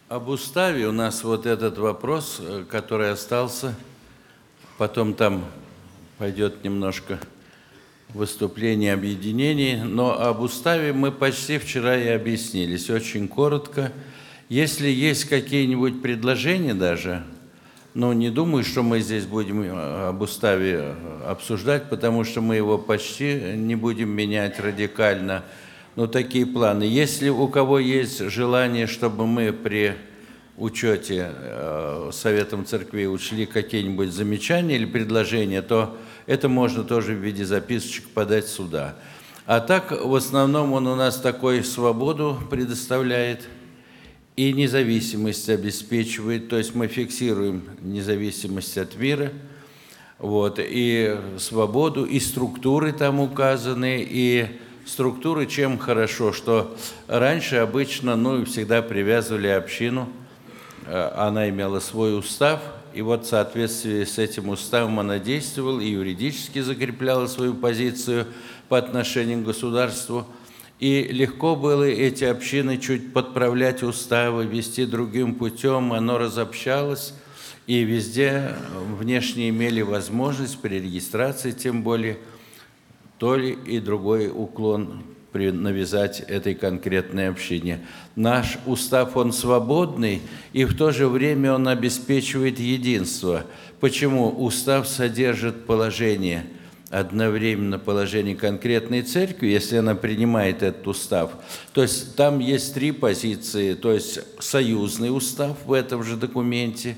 Об уставе у нас вот этот вопрос, который остался, потом там пойдет немножко выступление объединений, но об уставе мы почти вчера и объяснились, очень коротко. Если есть какие-нибудь предложения даже, но не думаю, что мы здесь будем об уставе обсуждать, потому что мы его почти не будем менять радикально. Но такие планы. Если у кого есть желание, чтобы мы при учете Советом Церквей учли какие-нибудь замечания или предложения, то это можно тоже в виде записочек подать сюда. А так, в основном, он у нас такой свободу предоставляет и независимость обеспечивает, то есть мы фиксируем независимость от мира, вот, и свободу, и структуры там указаны, и структуры чем хорошо, что раньше обычно, всегда привязывали общину, она имела свой устав, и вот в соответствии с этим уставом она действовала и юридически закрепляла свою позицию по отношению к государству. И легко было эти общины чуть подправлять уставы, вести другим путем, оно разобщалось, и везде внешне имели возможность при регистрации, тем более, то ли и другой уклон навязать этой конкретной общине. Наш устав, он свободный, и в то же время он обеспечивает единство. Почему? Устав содержит положение, одновременно положение конкретной церкви, если она принимает этот устав. То есть там есть три позиции, то есть союзный устав в этом же документе,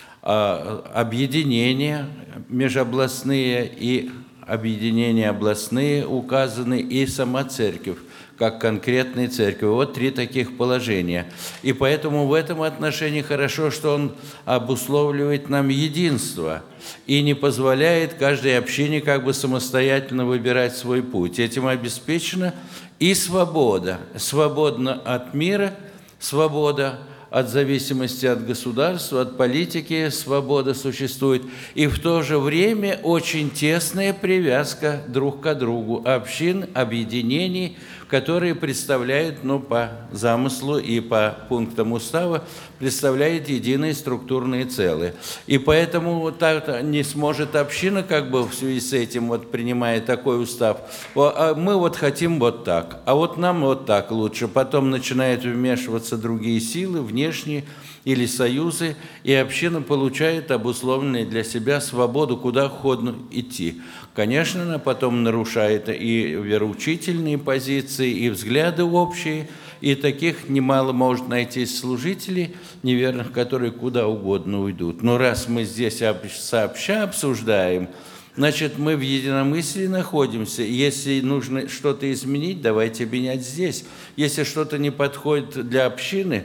объединения межобластные и объединения областные указаны, и сама церковь, как конкретная церковь. Вот три таких положения. И поэтому в этом отношении хорошо, что он обусловливает нам единство и не позволяет каждой общине самостоятельно выбирать свой путь. Этим обеспечена и свобода. Свободна от мира, свобода от зависимости от государства, от политики, свобода существует. И в то же время очень тесная привязка друг к другу общин, объединений, которые представляют, по замыслу и по пунктам устава, представляют единые структурные целые. И поэтому так не сможет община, в связи с этим, принимая такой устав, мы хотим вот так, а вот нам вот так лучше. Потом начинают вмешиваться другие силы, внешние или союзы, и община получает обусловленную для себя свободу, куда угодно идти. Конечно, она потом нарушает и вероучительные позиции, и взгляды общие, и таких немало может найти служителей неверных, которые куда угодно уйдут. Но раз мы здесь сообща обсуждаем, значит, мы в единомыслии находимся. Если нужно что-то изменить, давайте менять здесь. Если что-то не подходит для общины,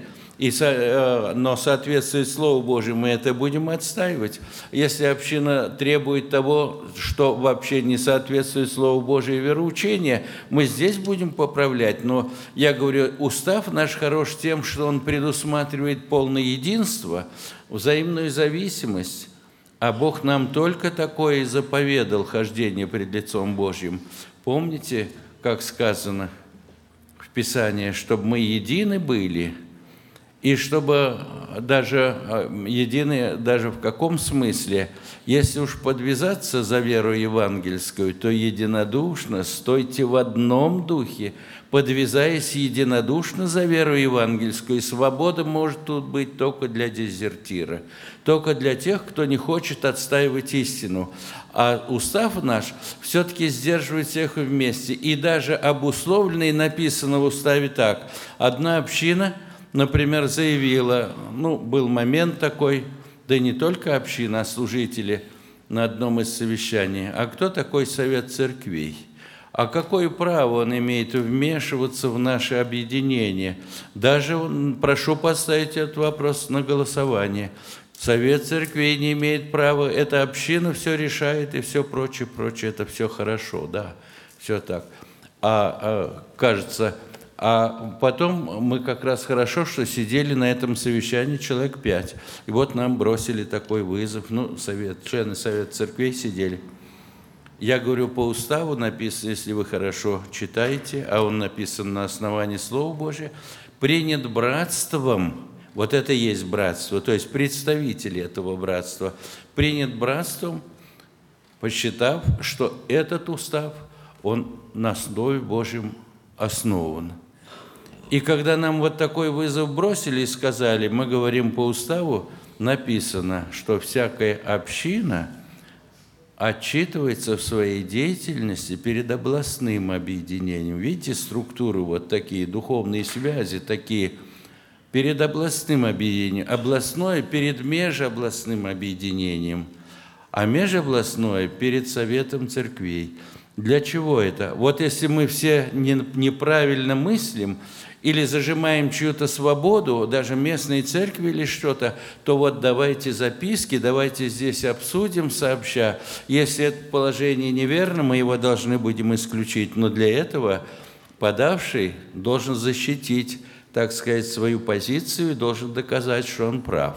но соответствует Слову Божьему, мы это будем отстаивать. Если община требует того, что вообще не соответствует Слову Божьему и вероучению, мы здесь будем поправлять. Но я говорю, устав наш хорош тем, что он предусматривает полное единство, взаимную зависимость. А Бог нам только такое и заповедал, хождение пред лицом Божьим. Помните, как сказано в Писании, чтобы мы едины были, и чтобы даже едины, даже в каком смысле, если уж подвязаться за веру евангельскую, то единодушно стойте в одном духе, подвязаясь единодушно за веру евангельскую. И свобода может тут быть только для дезертира, только для тех, кто не хочет отстаивать истину. А устав наш все-таки сдерживает всех вместе. И даже обусловлено и написано в уставе так. Одна община, например, заявила, был момент такой, да и не только община, а служители на одном из совещаний, а кто такой Совет Церквей? А какое право он имеет вмешиваться в наши объединения? Даже прошу поставить этот вопрос на голосование. Совет Церквей не имеет права, эта община все решает и все прочее, это все хорошо, да, все так. Кажется... А потом мы как раз хорошо, что сидели на этом совещании человек 5. И вот нам бросили такой вызов. Члены Совета Церквей сидели. Я говорю, по уставу написано, если вы хорошо читаете, а он написан на основании Слова Божия, принят братством Вот это и есть братство, то есть представители этого братства. Принят братством, посчитав, что этот устав, он на Слове Божьем основан. И когда нам вот такой вызов бросили и сказали, мы говорим по уставу, написано, что всякая община отчитывается в своей деятельности перед областным объединением. Видите, структуры вот такие, духовные связи такие, перед областным объединением. Областное перед межобластным объединением, а межобластное перед Советом церквей. Для чего это? Вот если мы все неправильно мыслим или зажимаем чью-то свободу, даже местной церкви или что-то, то вот давайте записки, давайте здесь обсудим сообща. Если это положение неверно, мы его должны будем исключить. Но для этого подавший должен защитить, так сказать, свою позицию и должен доказать, что он прав.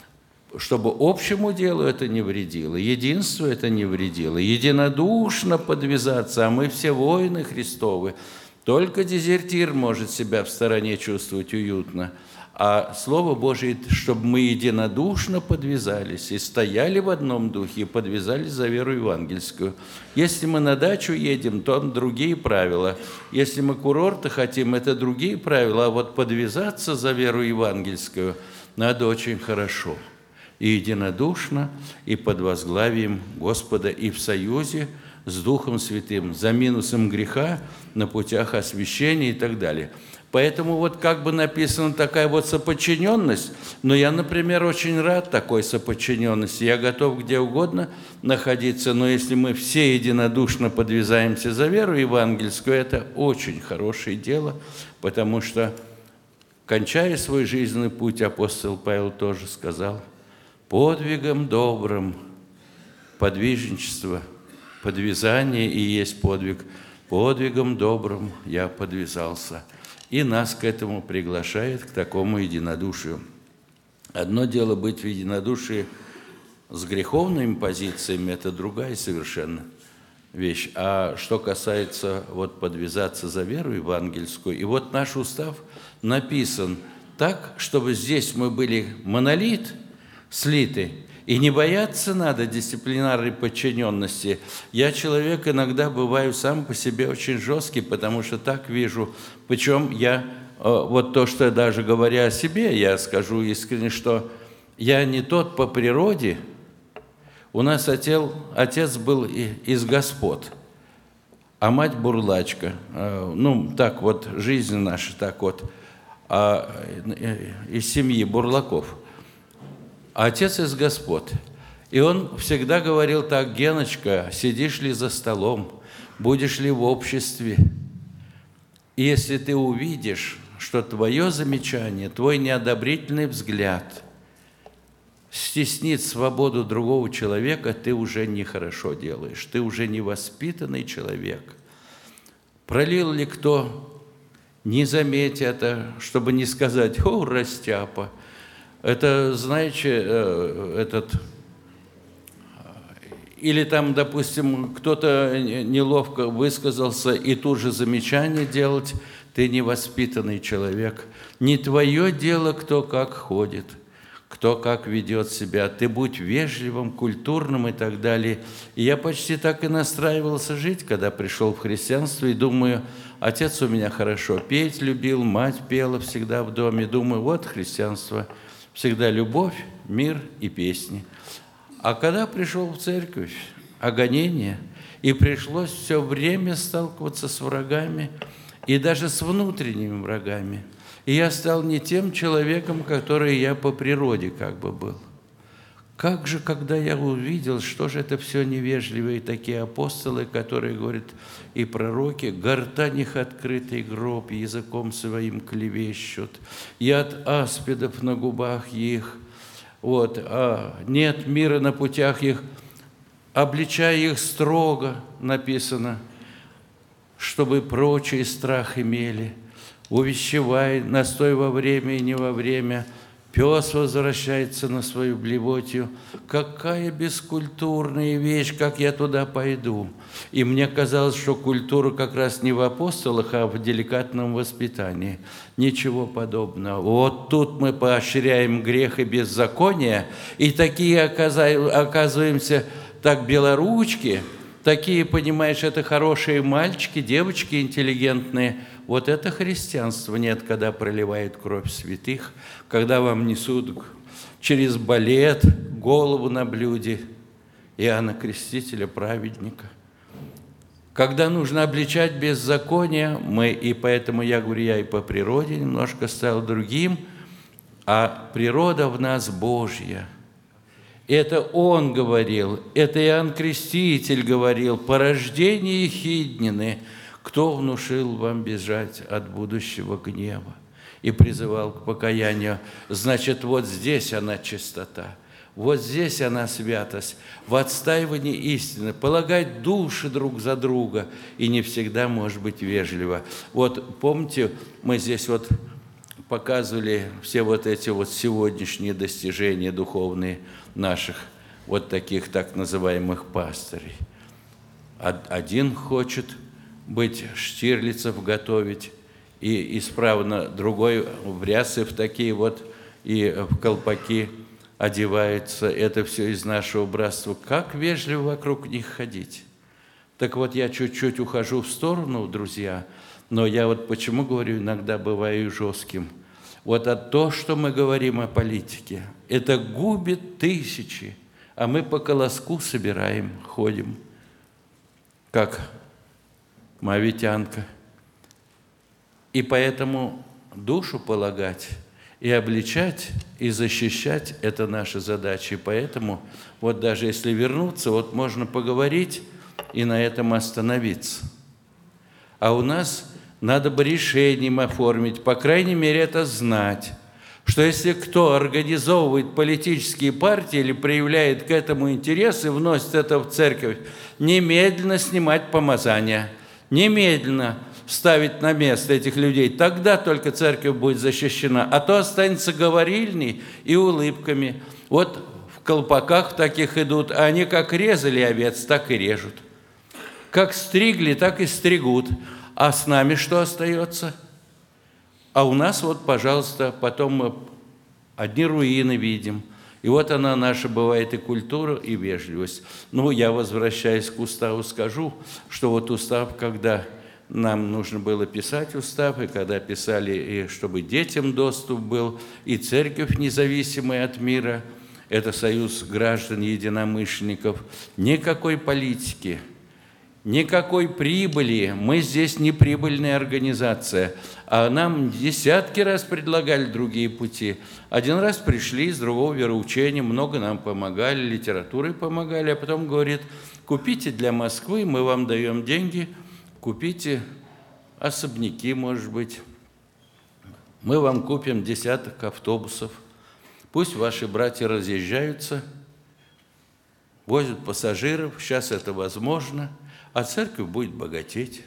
Чтобы общему делу это не вредило, единству это не вредило, единодушно подвязаться, а мы все воины Христовы. Только дезертир может себя в стороне чувствовать уютно, а Слово Божие, чтобы мы единодушно подвязались и стояли в одном духе, и подвязались за веру евангельскую. Если мы на дачу едем, то другие правила. Если мы курорты хотим, это другие правила, а вот подвязаться за веру евангельскую надо очень хорошо. И единодушно, и под возглавием Господа, и в союзе с Духом Святым, за минусом греха на путях освящения и так далее. Поэтому вот как бы написана такая вот соподчиненность, но я, например, очень рад такой соподчиненности, я готов где угодно находиться, но если мы все единодушно подвязаемся за веру евангельскую, это очень хорошее дело, потому что, кончая свой жизненный путь, апостол Павел тоже сказал, подвигом добрым, подвижничество, подвязание и есть подвиг. Подвигом добрым я подвязался. И нас к этому приглашает, к такому единодушию. Одно дело быть в единодушии с греховными позициями, это другая совершенно вещь. А что касается вот подвязаться за веру евангельскую, и вот наш устав написан так, чтобы здесь мы были монолит, слиты, и не бояться надо дисциплинарной подчиненности. Я человек иногда бываю сам по себе очень жесткий, потому что так вижу. Причем я, вот то, что даже говоря о себе, я скажу искренне, что я не тот по природе. У нас отец был из господ, а мать бурлачка. Ну, так вот, жизнь наша так вот, из семьи бурлаков. А отец из господ. И он всегда говорил так: Геночка, сидишь ли за столом, будешь ли в обществе? И если ты увидишь, что твое замечание, твой неодобрительный взгляд стеснит свободу другого человека, ты уже нехорошо делаешь, ты уже невоспитанный человек. Пролил ли кто, не заметь это, чтобы не сказать: «О, растяпа». Это, знаете, или там, допустим, кто-то неловко высказался, и тут же замечание делать, ты невоспитанный человек. Не твое дело, кто как ходит, кто как ведет себя. Ты будь вежливым, культурным и так далее. И я почти так и настраивался жить, когда пришел в христианство, и думаю, отец у меня хорошо петь любил, мать пела всегда в доме. Думаю, вот христианство. Всегда любовь, мир и песни. А когда пришел в церковь, гонение, и пришлось все время сталкиваться с врагами, и даже с внутренними врагами. И я стал не тем человеком, который я по природе как бы был. Как же, когда я увидел, что же это все невежливые такие апостолы, которые говорят, и пророки, гортань их открытый гроб, языком своим клевещут, и от аспидов на губах их, вот, нет мира на путях их, обличая их строго, написано, чтобы прочие страх имели, увещевай, настой во время и не во время, Пес возвращается на свою блевотью. Какая бескультурная вещь, как я туда пойду. И мне казалось, что культура как раз не в апостолах, а в деликатном воспитании. Ничего подобного. Вот тут мы поощряем грех и беззаконие, и такие оказываемся так белоручки, такие, понимаешь, это хорошие мальчики, девочки интеллигентные. Вот это христианство нет, когда проливают кровь святых, когда вам несут через балет голову на блюде Иоанна Крестителя, праведника. Когда нужно обличать беззаконие, и поэтому я говорю, я и по природе немножко стал другим, а природа в нас Божья. Это Он говорил, это Иоанн Креститель говорил, порождение Ехиднины, кто внушил вам бежать от будущего гнева и призывал к покаянию. Значит, вот здесь она чистота, вот здесь она святость, в отстаивании истины, полагать души друг за друга, и не всегда может быть вежливо. Вот помните, мы здесь вот показывали все вот эти вот сегодняшние достижения духовные наших вот таких так называемых пастырей. Один хочет быть Штирлицев готовить, и исправно другой в рясы в такие вот и в колпаки одевается. Это все из нашего братства. Как вежливо вокруг них ходить. Так вот, я чуть-чуть ухожу в сторону, друзья, но я вот почему говорю, иногда бываю жестким. Вот то, что мы говорим о политике, это губит тысячи, а мы по колоску собираем, ходим, как мавитянка. И поэтому душу полагать и обличать, и защищать – это наша задача. И поэтому вот даже если вернуться, вот можно поговорить и на этом остановиться. А у нас надо бы решением оформить, по крайней мере, это знать, что если кто организовывает политические партии или проявляет к этому интерес и вносит это в церковь, немедленно снимать помазания, немедленно ставить на место этих людей. Тогда только церковь будет защищена, а то останется говорильней и улыбками. Вот в колпаках таких идут, а они как резали овец, так и режут. Как стригли, так и стригут. А с нами что остается? А у нас вот, пожалуйста, потом мы одни руины видим. И вот она наша бывает и культура, и вежливость. Ну, я, возвращаясь к уставу, скажу, что вот устав, когда нам нужно было писать устав, и когда писали, и чтобы детям доступ был, и церковь независимая от мира, это союз граждан, единомышленников, никакой политики, никакой прибыли. Мы здесь не прибыльная организация, а нам десятки раз предлагали другие пути. Один раз пришли из другого вероучения, много нам помогали, литературой помогали, а потом говорит, купите для Москвы, мы вам даем деньги, купите особняки, может быть, мы вам купим десяток автобусов, пусть ваши братья разъезжаются, возят пассажиров, сейчас это возможно, а церковь будет богатеть.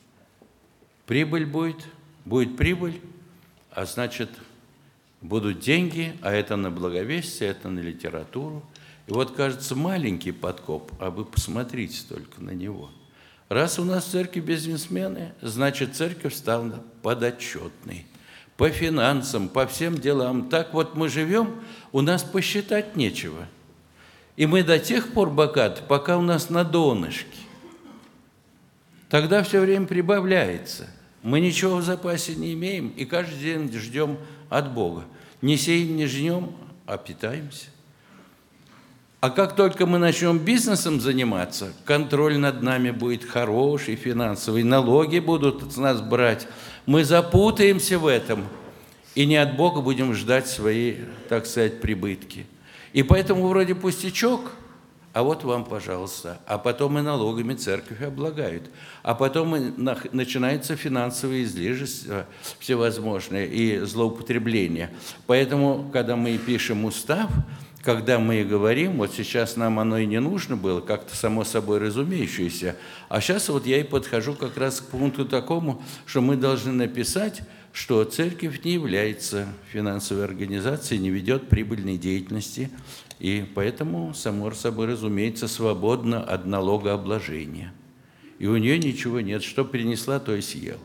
Прибыль будет прибыль, а значит, будут деньги, а это на благовестие, это на литературу. И вот, кажется, маленький подкоп, а вы посмотрите только на него. Раз у нас в церкви бизнесмены, значит, церковь стала подотчетной. По финансам, по всем делам. Так вот мы живем, у нас посчитать нечего. И мы до тех пор богаты, пока у нас на донышке. Тогда все время прибавляется. Мы ничего в запасе не имеем, и каждый день ждем от Бога. Не сеем, не жнем, а питаемся. А как только мы начнем бизнесом заниматься, контроль над нами будет хороший, финансовый, налоги будут с нас брать. Мы запутаемся в этом, и не от Бога будем ждать свои, так сказать, прибытки. И поэтому вроде пустячок, а вот вам, пожалуйста. А потом и налогами церковь облагают. А потом и начинаются финансовые излишества всевозможные и злоупотребления. Поэтому, когда мы пишем устав, когда мы говорим, вот сейчас нам оно и не нужно было, как-то само собой разумеющееся, а сейчас вот я и подхожу как раз к пункту такому, что мы должны написать, что церковь не является финансовой организацией, не ведет прибыльной деятельности, и поэтому, само собой разумеется, свободна от налогообложения. И у нее ничего нет, что принесла, то и съела.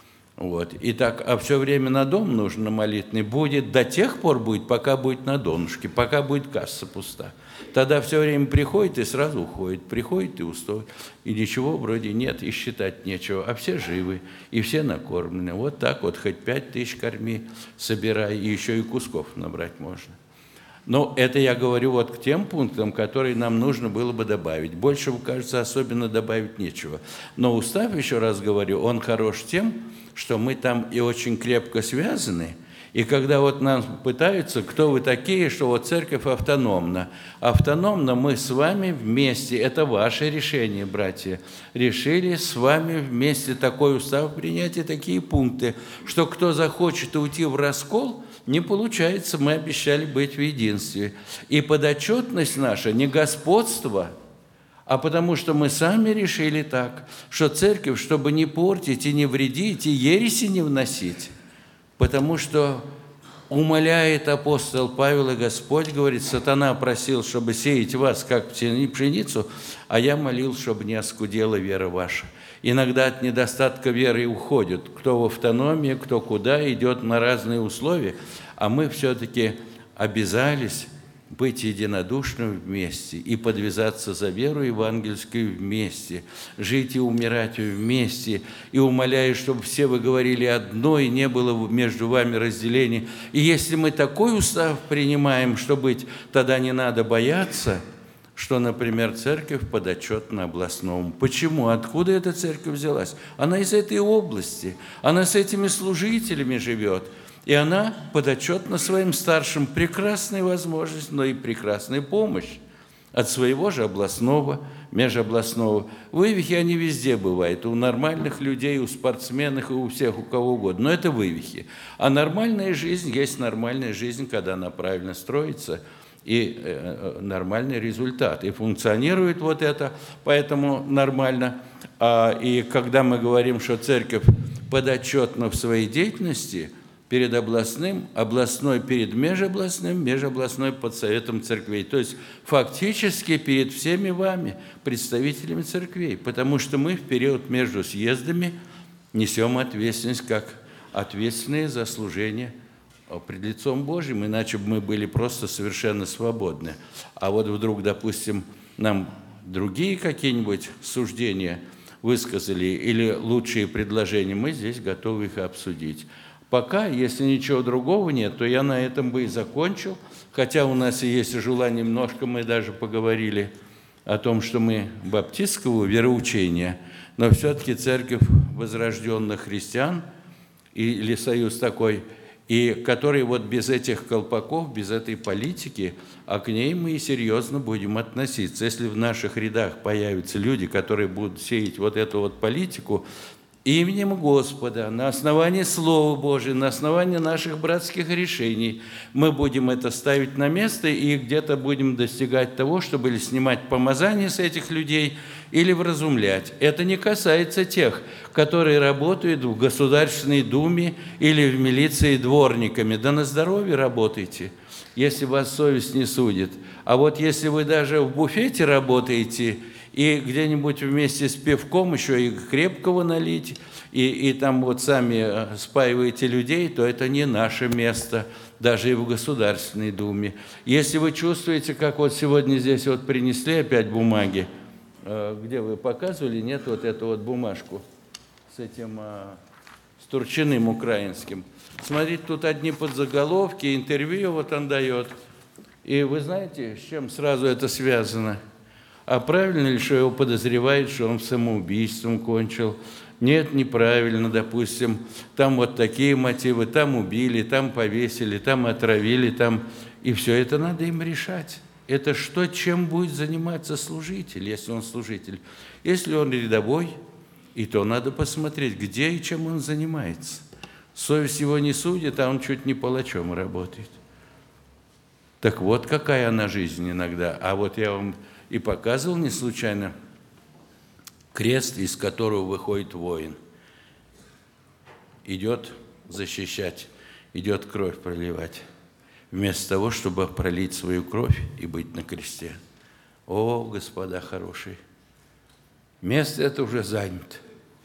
Вот. И так, а все время на дом нужно молитвенный будет, до тех пор будет, пока будет на донышке, пока будет касса пуста. Тогда все время приходит и сразу уходит, приходит и устоит. И ничего вроде нет, и считать нечего, а все живы, и все накормлены. Вот так вот, хоть 5000 корми, собирай, и еще и кусков набрать можно. Но это я говорю вот к тем пунктам, которые нам нужно было бы добавить. Больше, кажется, особенно добавить нечего. Но устав, еще раз говорю, он хорош тем, что мы там и очень крепко связаны. И когда вот нам пытаются, кто вы такие, что вот церковь автономна. Автономно мы с вами вместе, это ваше решение, братья, решили с вами вместе такой устав принять и такие пункты, что кто захочет уйти в раскол, не получается, мы обещали быть в единстве. И подотчетность наша не господство, а потому что мы сами решили так, что церковь, чтобы не портить и не вредить, и ереси не вносить, потому что умоляет апостол Павел, и Господь говорит, сатана просил, чтобы сеять вас, как пшеницу, а я молил, чтобы не оскудела вера ваша. Иногда от недостатка веры уходят, кто в автономии, кто куда, идет на разные условия, а мы все-таки обязались быть единодушным вместе и подвязаться за веру евангельскую вместе, жить и умирать вместе, и умоляю, чтобы все вы говорили одно, и не было между вами разделений. И если мы такой устав принимаем, что быть, тогда не надо бояться, что, например, церковь подотчетна областному. Почему? Откуда эта церковь взялась? Она из этой области, она с этими служителями живет, и она подотчетна своим старшим. Прекрасная возможность, но и прекрасная помощь от своего же областного, межобластного. Вывихи, они везде бывают, у нормальных людей, у спортсменов, и у всех, у кого угодно, но это вывихи. А нормальная жизнь есть нормальная жизнь, когда она правильно строится, и нормальный результат. И функционирует вот это, поэтому нормально. И когда мы говорим, что церковь подотчетна в своей деятельности перед областным, областной перед межобластным, межобластной под советом церквей. То есть фактически перед всеми вами, представителями церквей, потому что мы в период между съездами несем ответственность как ответственные за служение пред лицом Божьим, иначе бы мы были просто совершенно свободны. А вот вдруг, допустим, нам другие какие-нибудь суждения высказали или лучшие предложения, мы здесь готовы их обсудить. Пока, если ничего другого нет, то я на этом бы и закончил, хотя у нас и есть желание, немножко мы даже поговорили о том, что мы баптистского вероучения, но все-таки церковь возрожденных христиан или союз такой, и который вот без этих колпаков, без этой политики, а к ней мы и серьезно будем относиться. Если в наших рядах появятся люди, которые будут сеять вот эту вот политику, именем Господа, на основании Слова Божия, на основании наших братских решений, мы будем это ставить на место и где-то будем достигать того, чтобы или снимать помазание с этих людей, или вразумлять. Это не касается тех, которые работают в Государственной Думе или в милиции дворниками. Да на здоровье работайте, если вас совесть не судит. А вот если вы даже в буфете работаете, и где-нибудь вместе с пивком еще и крепкого налить, и там вот сами спаиваете людей, то это не наше место, даже и в Государственной Думе. Если вы чувствуете, как вот сегодня здесь вот принесли опять бумаги, где вы показывали, нет, вот эту вот бумажку с этим, с Турчиным украинским. Смотрите, тут одни подзаголовки, интервью вот он дает. И вы знаете, с чем сразу это связано? А правильно ли, что его подозревают, что он самоубийством кончил? Нет, неправильно, допустим. Там вот такие мотивы, там убили, там повесили, там отравили, там... И все это надо им решать. Это что, чем будет заниматься служитель, если он служитель? Если он рядовой, и то надо посмотреть, где и чем он занимается. Совесть его не судит, а он чуть не палачом работает. Так вот, какая она жизнь иногда. А вот я вам и показывал не случайно крест, из которого выходит воин. Идет защищать, идет кровь проливать, вместо того, чтобы пролить свою кровь и быть на кресте. О, господа хорошие, место это уже занято.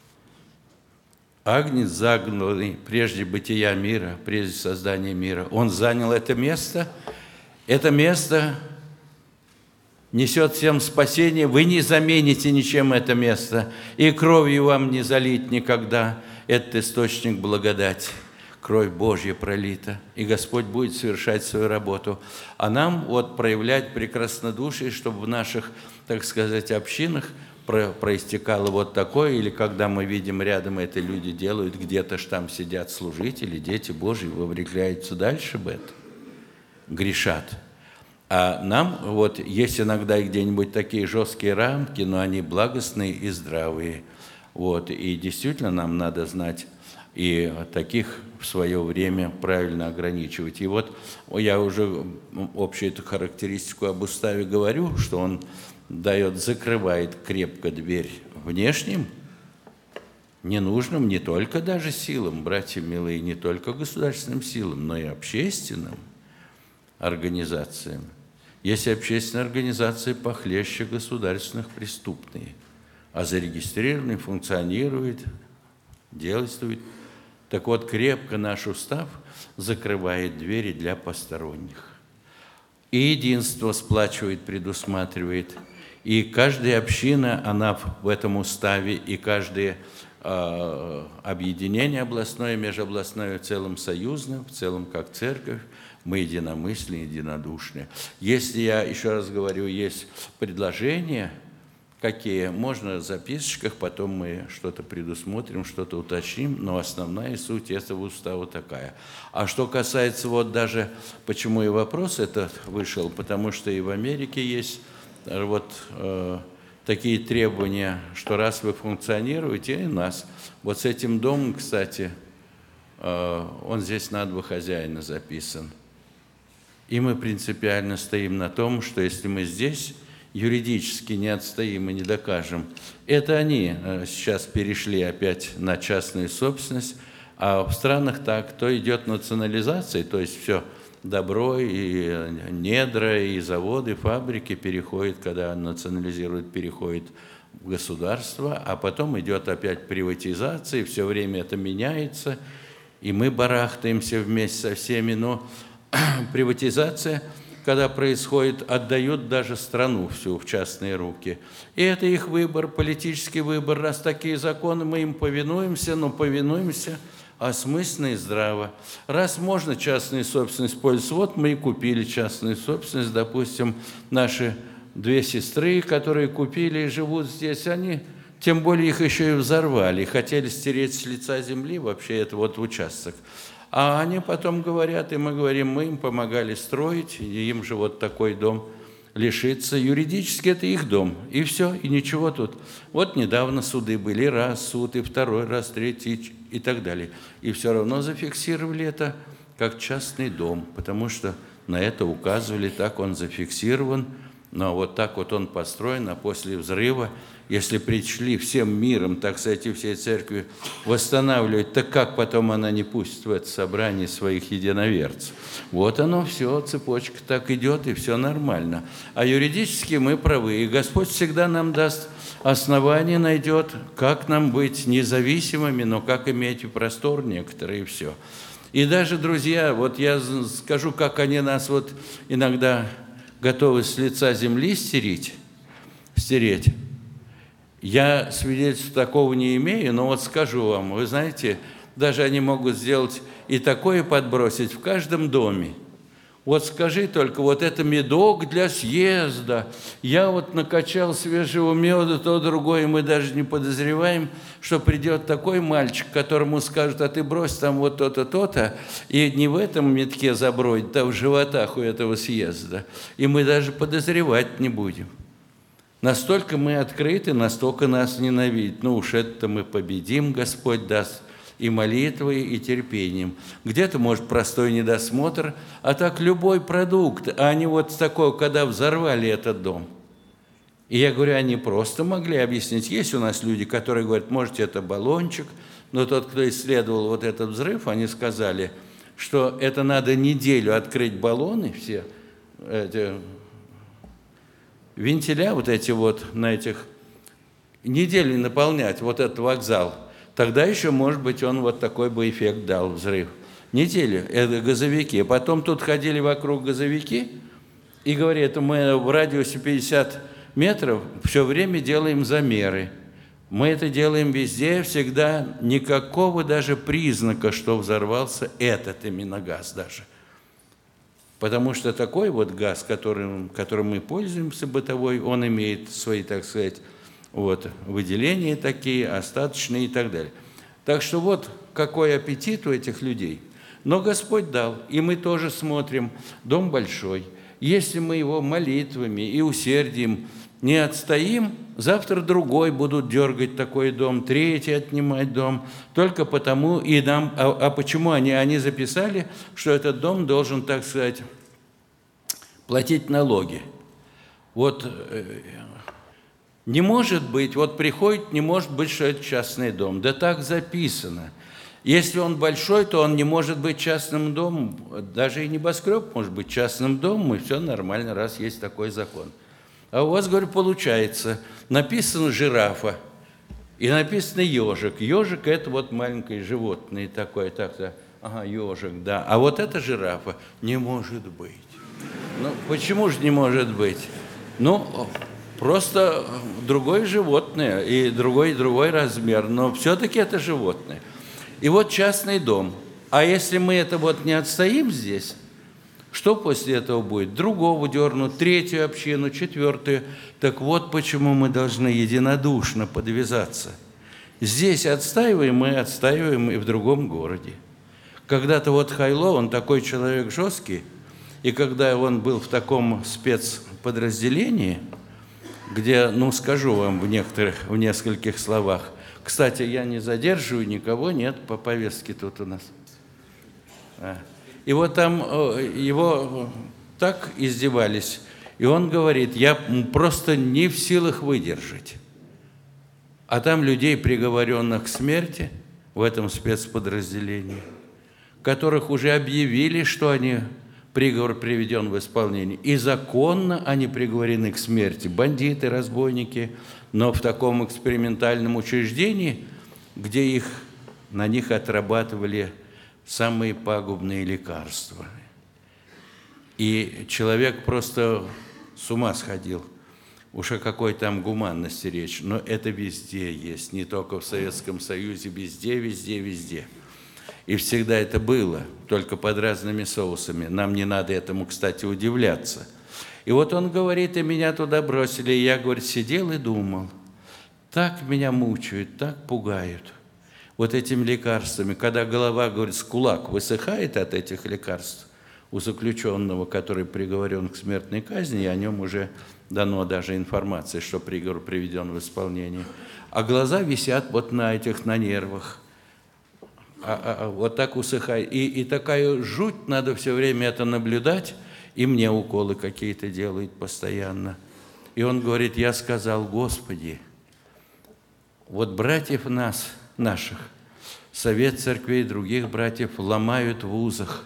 Агнец загнанный прежде бытия мира, прежде создания мира, он занял это место. Это место несет всем спасение. Вы не замените ничем это место, и кровью вам не залить никогда. Этот источник благодати. Кровь Божья пролита, и Господь будет совершать свою работу. А нам вот проявлять прекраснодушие, чтобы в наших, так сказать, общинах проистекало вот такое, или когда мы видим рядом это люди делают, где-то ж там сидят служители, дети Божьи вовлекаются дальше в это, грешат. А нам вот есть иногда где-нибудь такие жесткие рамки, но они благостные и здравые. Вот, и действительно нам надо знать и таких в свое время правильно ограничивать. И вот я уже общую эту характеристику об уставе говорю, что он закрывает крепко дверь внешним, ненужным не только даже силам, братья милые, не только государственным силам, но и общественным организациям. Есть общественные организации похлеще государственных, преступные, а зарегистрированные функционируют, действуют. Так вот, крепко наш устав закрывает двери для посторонних. И единство сплачивает, предусматривает. И каждая община, она в этом уставе, и каждое объединение областное, межобластное, в целом союзное, в целом как церковь, мы единомысленные, единодушные. Если, я еще раз говорю, есть предложения, какие можно в записочках, потом мы что-то предусмотрим, что-то уточним, но основная суть этого устава такая. А что касается вот даже, почему и вопрос этот вышел, потому что и в Америке есть вот такие требования, что раз вы функционируете, и нас. Вот с этим домом, кстати, он здесь на два хозяина записан. И мы принципиально стоим на том, что если мы здесь юридически не отстоим и не докажем, это они сейчас перешли опять на частную собственность, а в странах так, то идет национализация, то есть все добро и недра, и заводы, фабрики переходят, когда национализируют, переходят в государство, а потом идет опять приватизация, и все время это меняется, и мы барахтаемся вместе со всеми, но приватизация, когда происходит, отдают даже страну всю в частные руки. И это их выбор, политический выбор. Раз такие законы, мы им повинуемся, но повинуемся осмысленно и здраво. Раз можно частную собственность использовать, вот мы и купили частную собственность, допустим, наши две сестры, которые купили и живут здесь, они, тем более их еще и взорвали, хотели стереть с лица земли вообще это вот участок. А они потом говорят, и мы говорим, мы им помогали строить, и им же вот такой дом лишиться. Юридически это их дом, и все, и ничего тут. Вот недавно суды были, раз суд, и второй раз, третий, и так далее. И все равно зафиксировали это как частный дом, потому что на это указывали, так он зафиксирован, но вот так вот он построен, а после взрыва, если пришли всем миром, так сказать, и всей церкви восстанавливать, так как потом она не пустит в это собрание своих единоверцев? Вот оно все, цепочка так идет, и все нормально. А юридически мы правы, и Господь всегда нам даст основание, найдет, как нам быть независимыми, но как иметь и простор некоторые, и все. И даже, друзья, вот я скажу, как они нас вот иногда готовы с лица земли стереть. Я свидетельства такого не имею, но вот скажу вам, вы знаете, даже они могут сделать и такое подбросить в каждом доме. Вот скажи только, вот это медок для съезда, я вот накачал свежего меда, то другое, мы даже не подозреваем, что придет такой мальчик, которому скажут, а ты брось там вот то-то, то-то, и не в этом медке забродит, а в животах у этого съезда, и мы даже подозревать не будем. Настолько мы открыты, настолько нас ненавидят. Ну уж это мы победим, Господь даст, и молитвой, и терпением. Где-то, может, простой недосмотр, а так любой продукт. А они вот такое, когда взорвали этот дом. И я говорю, они просто могли объяснить. Есть у нас люди, которые говорят, может, это баллончик, Но тот, кто исследовал вот этот взрыв, они сказали, что это надо неделю открыть баллоны, все эти вентиля вот эти вот на этих, неделю наполнять вот этот вокзал. Тогда еще, может быть, он вот такой бы эффект дал, взрыв. Неделю, это газовики. Потом тут ходили вокруг газовики и говорят, мы в радиусе 50 метров все время делаем замеры. Мы это делаем везде, всегда, никакого даже признака, что взорвался этот именно газ даже. Потому что такой вот газ, которым мы пользуемся, бытовой, он имеет свои, так сказать, вот, выделения такие, остаточные и так далее. Так что вот какой аппетит у этих людей. Но Господь дал, и мы тоже смотрим, дом большой. Если мы его молитвами и усердием не отстоим, завтра другой будут дергать такой дом, третий отнимать дом. Только потому и нам... А почему они записали, что этот дом должен, так сказать, платить налоги? Вот не может быть, вот приходит, не может быть, что это частный дом. Да так записано. Если он большой, то он не может быть частным домом. Даже и небоскреб может быть частным домом, и все нормально, раз есть такой закон. А у вас, говорю, получается, написано жирафа и написано ежик. Ежик – это вот маленькое животное такое, так-то, ага, ежик, да. А вот это жирафа не может быть. Ну, почему же не может быть? Ну, просто другое животное и другой размер, но все-таки это животное. И вот частный дом. А если мы это вот не отстоим здесь, что после этого будет? Другого дернут, третью общину, четвертую. Так вот почему мы должны единодушно подвязаться. Здесь отстаиваем, мы отстаиваем и в другом городе. Когда-то вот Хайло, он такой человек жесткий, и когда он был в таком спецподразделении, где, ну, скажу вам в нескольких словах. Кстати, я не задерживаю никого, нет, по повестке тут у нас. И вот там его так издевались, и он говорит, я просто не в силах выдержать. А там людей, приговоренных к смерти в этом спецподразделении, которых уже объявили, что приговор приведен в исполнение. И законно они приговорены к смерти. Бандиты, разбойники, но в таком экспериментальном учреждении, где на них отрабатывали самые пагубные лекарства. И человек просто с ума сходил. Уж о какой там гуманности речь. Но это везде есть, не только в Советском Союзе, везде, везде, везде. И всегда это было, только под разными соусами. Нам не надо этому, кстати, удивляться. И вот он говорит, и меня туда бросили. И я, говорит, сидел и думал, так меня мучают, так пугают. Вот этими лекарствами, когда голова, говорит, с кулак высыхает от этих лекарств у заключенного, который приговорен к смертной казни, и о нем уже дано даже информация, что приговор приведен в исполнение. А глаза висят вот на нервах. Вот так усыхает. И такая жуть, надо все время это наблюдать, и мне уколы какие-то делают постоянно. И он говорит, я сказал, Господи, вот братьев наших, совет церквей других братьев ломают в узах,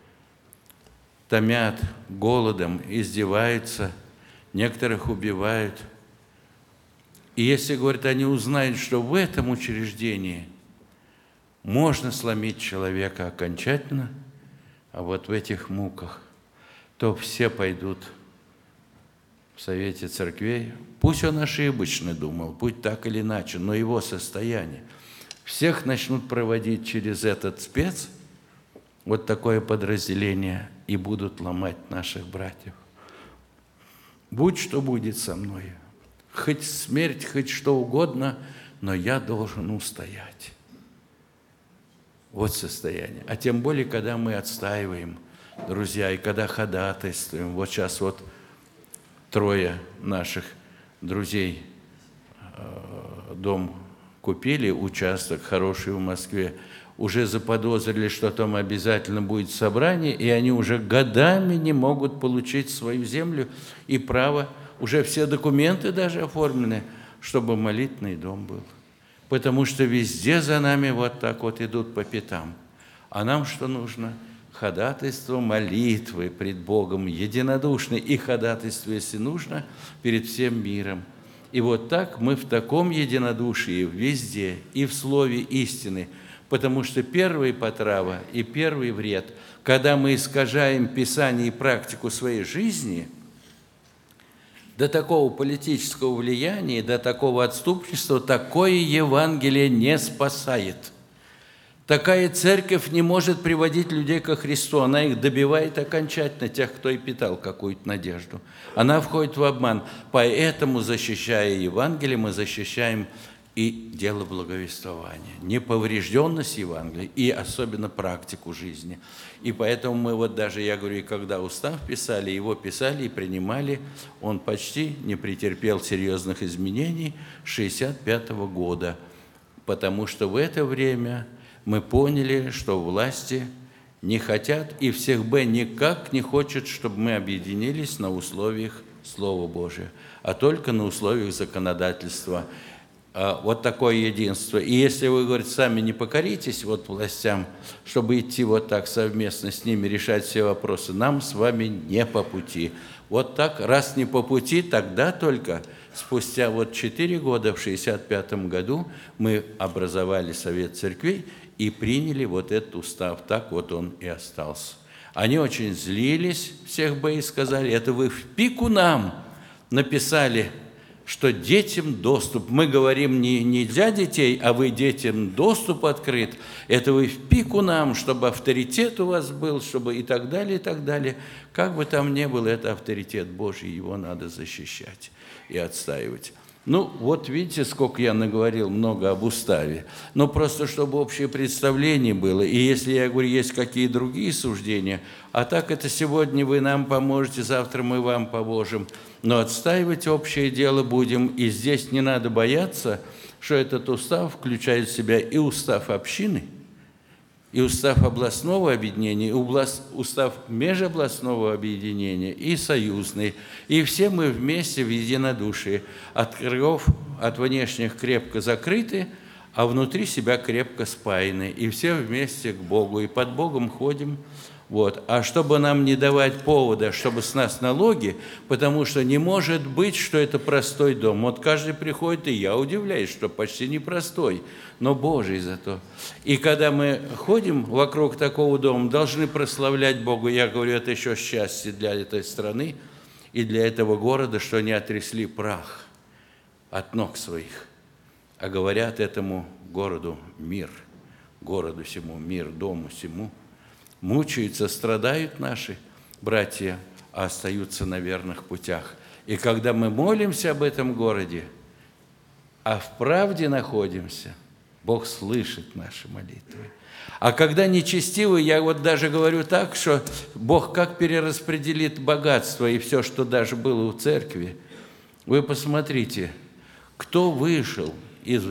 томят голодом, издеваются, некоторых убивают. И если, говорит, они узнают, что в этом учреждении можно сломить человека окончательно, а вот в этих муках, то все пойдут в совете церквей. Пусть он ошибочно думал, пусть так или иначе, но его состояние. Всех начнут проводить через этот спец, вот такое подразделение, и будут ломать наших братьев. Будь что будет со мной, хоть смерть, хоть что угодно, но я должен устоять. Вот состояние. А тем более, когда мы отстаиваем, друзья, и когда ходатайствуем. Вот сейчас вот 3 наших друзей дом купили, участок хороший в Москве, уже заподозрили, что там обязательно будет собрание, и они уже годами не могут получить свою землю и право, уже все документы даже оформлены, чтобы молитвенный дом был. потому что везде за нами вот так вот идут по пятам. А нам что нужно? Ходатайство молитвы пред Богом единодушно и ходатайство, если нужно, перед всем миром. И вот так мы в таком единодушии везде и в слове истины, потому что первая потрава и первый вред, когда мы искажаем Писание и практику своей жизни, до такого политического влияния, до такого отступничества, такое Евангелие не спасает. Такая церковь не может приводить людей ко Христу. Она их добивает окончательно, тех, кто и питал какую-то надежду. Она входит в обман. Поэтому, защищая Евангелие, мы защищаем и дело благовествования, неповрежденность Евангелия и особенно практику жизни. И поэтому мы вот даже, я говорю, и когда устав писали, его писали и принимали, он почти не претерпел серьезных изменений с 1965 года, потому что в это время мы поняли, что власти не хотят, и всех Б никак не хочет, чтобы мы объединились на условиях Слова Божия, а только на условиях законодательства. Вот такое единство. И если вы, говорите, сами не покоритесь вот властям, чтобы идти вот так совместно с ними, решать все вопросы, нам с вами не по пути. Вот так, раз не по пути, тогда только спустя вот 4 года, в 1965 году, мы образовали Совет Церквей и приняли вот этот устав. Так вот он и остался. Они очень злились, всех бы и сказали, это вы в пику нам написали, что детям доступ. Мы говорим не для детей, а вы детям доступ открыт. Это вы в пику нам, чтобы авторитет у вас был, чтобы и так далее, и так далее. Как бы там ни было, это авторитет Божий, его надо защищать и отстаивать. Ну, вот видите, сколько я наговорил много об уставе. Но просто, чтобы общее представление было. И если, я говорю, есть какие другие суждения, а так это сегодня вы нам поможете, завтра мы вам поможем. Но отстаивать общее дело будем. И здесь не надо бояться, что этот устав включает в себя и устав общины, и устав областного объединения, и устав межобластного объединения, и союзный. И все мы вместе в единодушии. От краев, от внешних крепко закрыты, а внутри себя крепко спаяны. И все вместе к Богу. И под Богом ходим. Вот. А чтобы нам не давать повода, чтобы с нас налоги, потому что не может быть, что это простой дом. Вот каждый приходит, и я удивляюсь, что почти не простой, но Божий зато. И когда мы ходим вокруг такого дома, должны прославлять Бога. Я говорю, это еще счастье для этой страны и для этого города, что они отрясли прах от ног своих, а говорят этому городу мир, городу всему мир, дому всему. Мучаются, страдают наши братья, а остаются на верных путях. И когда мы молимся об этом городе, а в правде находимся, Бог слышит наши молитвы. А когда нечестивый, я вот даже говорю так, что Бог как перераспределит богатство и все, что даже было у церкви. Вы посмотрите, кто вышел из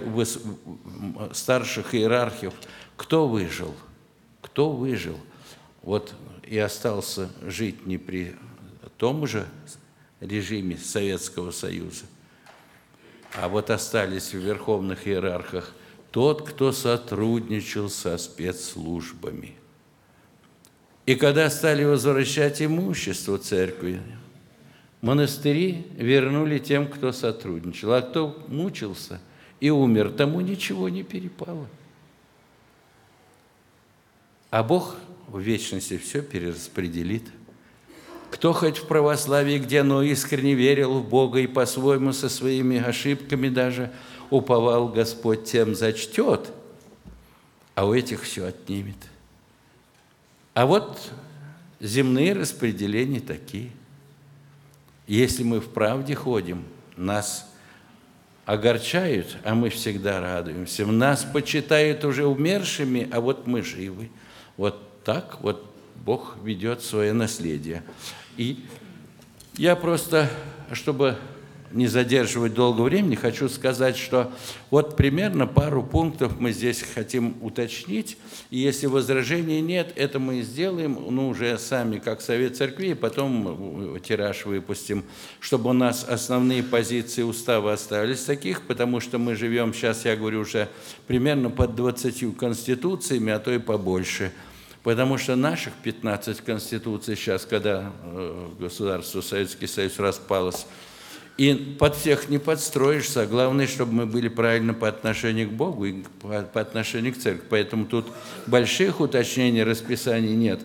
старших иерархов, кто выжил? Кто выжил, вот и остался жить не при том же режиме Советского Союза, а вот остались в верховных иерархах тот, кто сотрудничал со спецслужбами. И когда стали возвращать имущество церкви, монастыри вернули тем, кто сотрудничал, а кто мучился и умер, тому ничего не перепало. А Бог в вечности все перераспределит. Кто хоть в православии, где оно искренне верил в Бога и по-своему со своими ошибками даже уповал, Господь тем зачтет, а у этих все отнимет. А вот земные распределения такие. Если мы в правде ходим, нас огорчают, а мы всегда радуемся. Нас почитают уже умершими, а вот мы живы. Вот так вот Бог ведет свое наследие. И я просто, чтобы не задерживать долго времени, хочу сказать, что вот примерно пару пунктов мы здесь хотим уточнить, и если возражений нет, это мы и сделаем, уже сами как Совет Церквей, потом тираж выпустим, чтобы у нас основные позиции устава остались таких, потому что мы живем сейчас, я говорю, уже примерно под 20 конституциями, а то и побольше. Потому что наших 15 конституций сейчас, когда государство, Советский Союз распалось, и под всех не подстроишься, а главное, чтобы мы были правильно по отношению к Богу и по отношению к церкви. Поэтому тут больших уточнений, расписаний нет,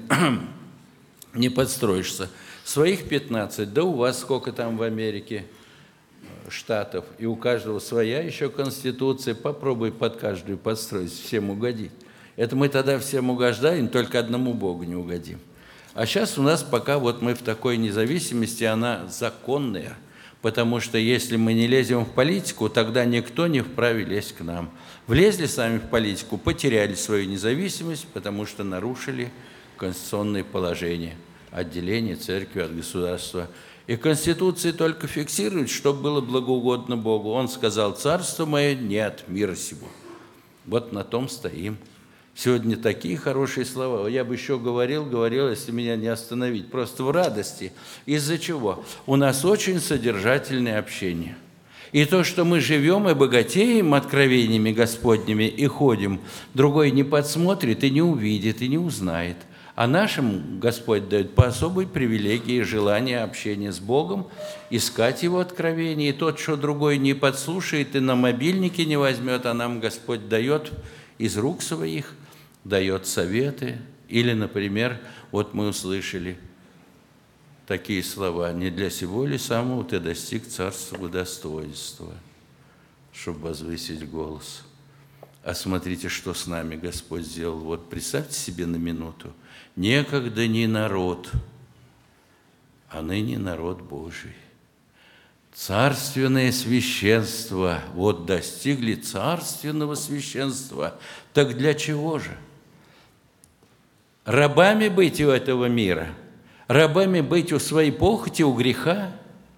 не подстроишься. Своих 15, да у вас сколько там в Америке штатов, и у каждого своя еще конституция, попробуй под каждую подстроить, всем угодить. Это мы тогда всем угождаем, только одному Богу не угодим. А сейчас у нас пока вот мы в такой независимости, она законная, потому что если мы не лезем в политику, тогда никто не вправе лезть к нам. Влезли сами в политику, потеряли свою независимость, потому что нарушили конституционные положения, отделение церкви от государства. И Конституция только фиксирует, чтобы было благоугодно Богу. Он сказал: «Царство мое не от мира сего». Вот на том стоим. Сегодня такие хорошие слова. Я бы еще говорил, если меня не остановить. Просто в радости. Из-за чего? У нас очень содержательное общение. И то, что мы живем и богатеем откровениями Господними и ходим, другой не подсмотрит и не увидит, и не узнает. А нашим Господь дает по особой привилегии желание общения с Богом, искать Его откровения. И тот, что другой не подслушает и на мобильнике не возьмет, а нам Господь дает из рук своих, дает советы. Или, например, вот мы услышали такие слова: «Не для сего ли самого ты достиг царства достоинства, чтобы возвысить голос». А смотрите, что с нами Господь сделал. Вот представьте себе на минуту. Некогда не народ, а ныне народ Божий. Царственное священство. Вот достигли царственного священства. Так для чего же? Рабами быть у этого мира? Рабами быть у своей похоти, у греха?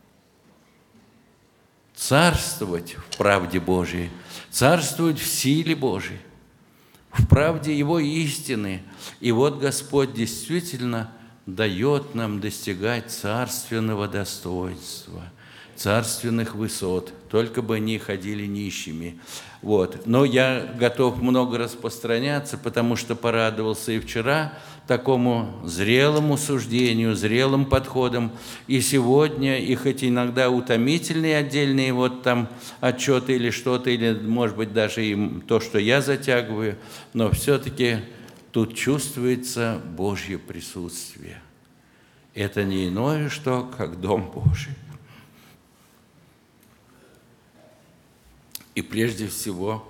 Царствовать в правде Божией, царствовать в силе Божией, в правде Его истины. И вот Господь действительно дает нам достигать царственного достоинства, царственных высот, только бы они ходили нищими. Вот. Но я готов много распространяться, потому что порадовался и вчера такому зрелому суждению, зрелым подходам, и сегодня, и хоть иногда утомительные отдельные вот там отчеты или что-то, или, может быть, даже и то, что я затягиваю, но все-таки тут чувствуется Божье присутствие. Это не иное, что как Дом Божий. И прежде всего,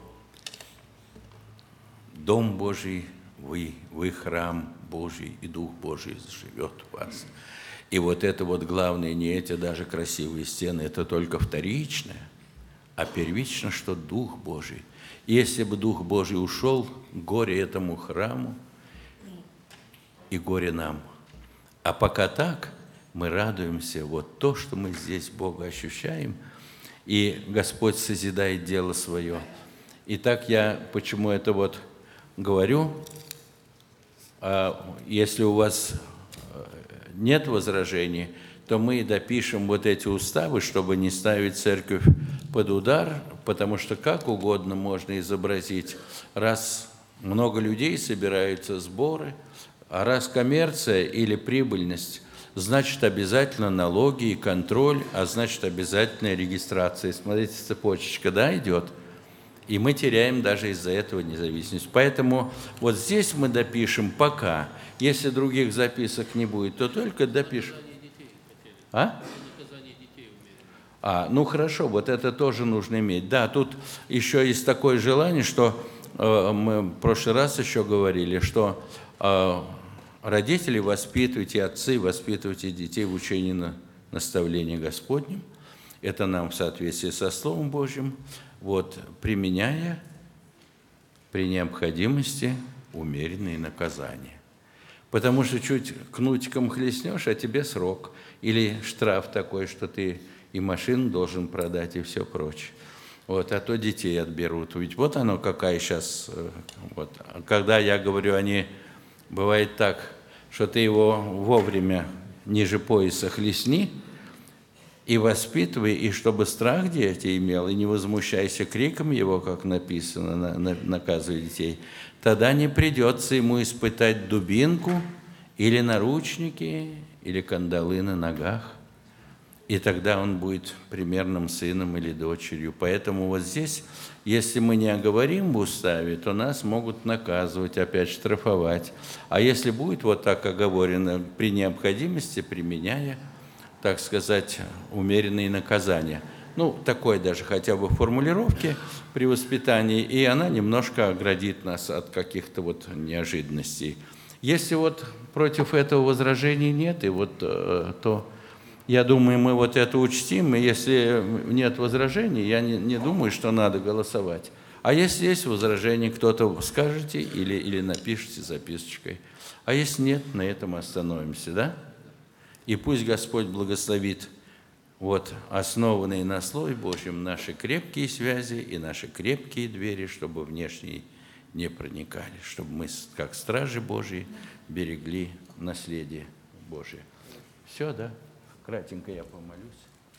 Дом Божий, вы храм Божий, и Дух Божий живет в вас. И вот это вот главное, не эти даже красивые стены, это только вторичное, а первично, что Дух Божий. Если бы Дух Божий ушел, горе этому храму и горе нам. А пока так, мы радуемся, вот то, что мы здесь Бога ощущаем, и Господь созидает дело свое. Итак, я почему это вот говорю? Если у вас нет возражений, то мы допишем вот эти уставы, чтобы не ставить церковь под удар, потому что как угодно можно изобразить, раз много людей собираются, сборы, а раз коммерция или прибыльность, значит обязательно налоги и контроль, а значит обязательная регистрация. Смотрите, цепочечка, да, идет? И мы теряем даже из-за этого независимость. Поэтому вот здесь мы допишем пока. Если других записок не будет, то только допишем. Ну хорошо, вот это тоже нужно иметь. Да, тут еще есть такое желание, что мы в прошлый раз еще говорили, что родители воспитывайте, отцы воспитывайте детей в учении наставления Господнем. Это нам в соответствии со Словом Божьим, вот, применяя при необходимости умеренные наказания. Потому что чуть кнутиком хлестнешь, а тебе срок. Или штраф такой, что ты и машину должен продать, и все прочее. Вот, а то детей отберут. Ведь вот оно какая сейчас... Вот. Когда я говорю, бывает так, что ты его вовремя ниже пояса хлестни и воспитывай, и чтобы страх дети имел, и не возмущайся криком его, как написано, наказывая детей, тогда не придется ему испытать дубинку или наручники, или кандалы на ногах. И тогда он будет примерным сыном или дочерью. Поэтому вот здесь, если мы не оговорим в уставе, то нас могут наказывать, опять штрафовать. А если будет вот так оговорено, при необходимости применяя, так сказать, умеренные наказания. Ну, такой даже хотя бы формулировки при воспитании, и она немножко оградит нас от каких-то вот неожиданностей. Если вот против этого возражений нет, и вот то... Я думаю, мы вот это учтим, и если нет возражений, я не думаю, что надо голосовать. А если есть возражения, кто-то скажете или напишите записочкой. А если нет, на этом остановимся, да? И пусть Господь благословит вот основанные на Слове Божьем наши крепкие связи и наши крепкие двери, чтобы внешние не проникали, чтобы мы, как стражи Божьи, берегли наследие Божие. Все, да? Кратенько я помолюсь.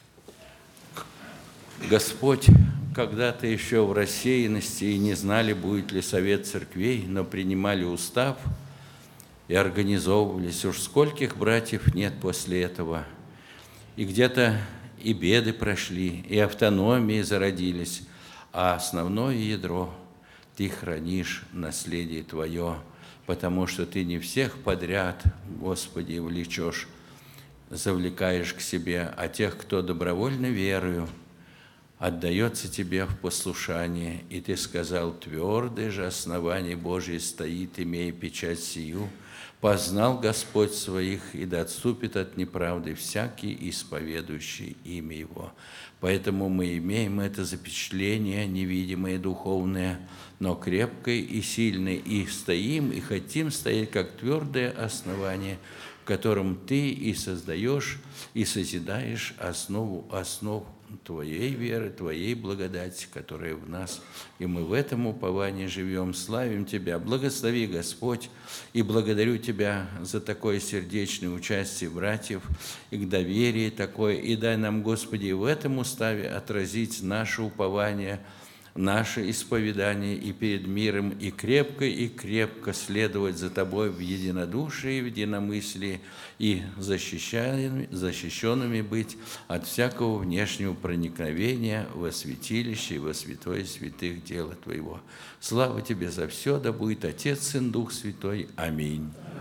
Господь, когда-то еще в рассеянности и не знали, будет ли совет церквей, но принимали устав и организовывались. Уж скольких братьев нет после этого. И где-то и беды прошли, и автономии зародились, а основное ядро Ты хранишь наследие Твое, потому что Ты не всех подряд, Господи, влечешь, завлекаешь к себе, а тех, кто добровольно верою отдается Тебе в послушание. И Ты сказал: твердое же основание Божие стоит, имея печать сию, познал Господь своих, и да отступит от неправды всякий, исповедующий имя Его. Поэтому мы имеем это запечатление невидимое, духовное, но крепкое и сильное, и стоим, и хотим стоять, как твердое основание, в котором Ты и создаешь, и созидаешь основу основ Твоей веры, Твоей благодати, которая в нас. И мы в этом уповании живем, славим Тебя. Благослови, Господь, и благодарю Тебя за такое сердечное участие братьев, и к доверию такое. И дай нам, Господи, в этом уставе отразить наше упование, наше исповедание и перед миром, и крепко следовать за Тобой в единодушии, в единомыслии, и защищенными быть от всякого внешнего проникновения во святилище и во святое святых дела Твоего. Слава Тебе за все, да будет Отец, Сын, Дух Святой. Аминь.